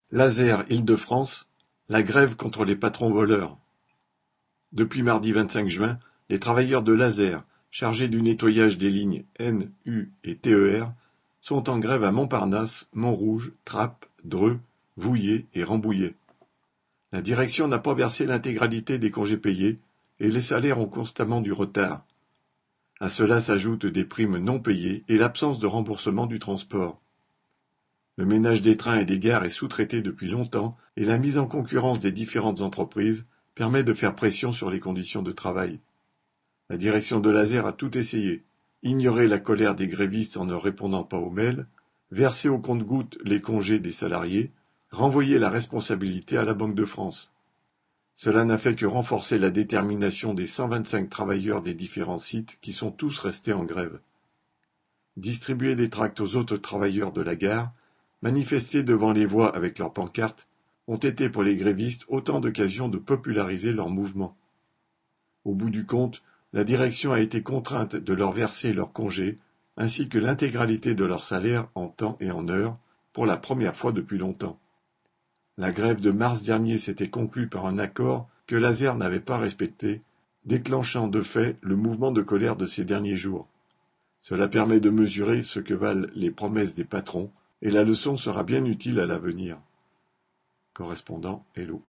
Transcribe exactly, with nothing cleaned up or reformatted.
Laser Île-de-France, la grève contre les patrons voleurs. Depuis mardi vingt-cinq juin, les travailleurs de Laser, chargés du nettoyage des lignes N, U et T E R, sont en grève à Montparnasse, Montrouge, Trappes, Dreux, Vouillers et Rambouillet. La direction n'a pas versé l'intégralité des congés payés et les salaires ont constamment du retard. À cela s'ajoutent des primes non payées et l'absence de remboursement du transport. Le ménage des trains et des gares est sous-traité depuis longtemps et la mise en concurrence des différentes entreprises permet de faire pression sur les conditions de travail. La direction de Laser a tout essayé. Ignorer la colère des grévistes en ne répondant pas aux mails, verser au compte-gouttes les congés des salariés, renvoyer la responsabilité à la Banque de France. Cela n'a fait que renforcer la détermination des cent vingt-cinq travailleurs des différents sites qui sont tous restés en grève. Distribuer des tracts aux autres travailleurs de la gare, manifester devant les voies avec leurs pancartes, ont été pour les grévistes autant d'occasions de populariser leur mouvement. Au bout du compte, la direction a été contrainte de leur verser leurs congés, ainsi que l'intégralité de leur salaire en temps et en heure, pour la première fois depuis longtemps. La grève de mars dernier s'était conclue par un accord que Laser n'avait pas respecté, déclenchant de fait le mouvement de colère de ces derniers jours. Cela permet de mesurer ce que valent les promesses des patrons, et la leçon sera bien utile à l'avenir. Correspondant Hello.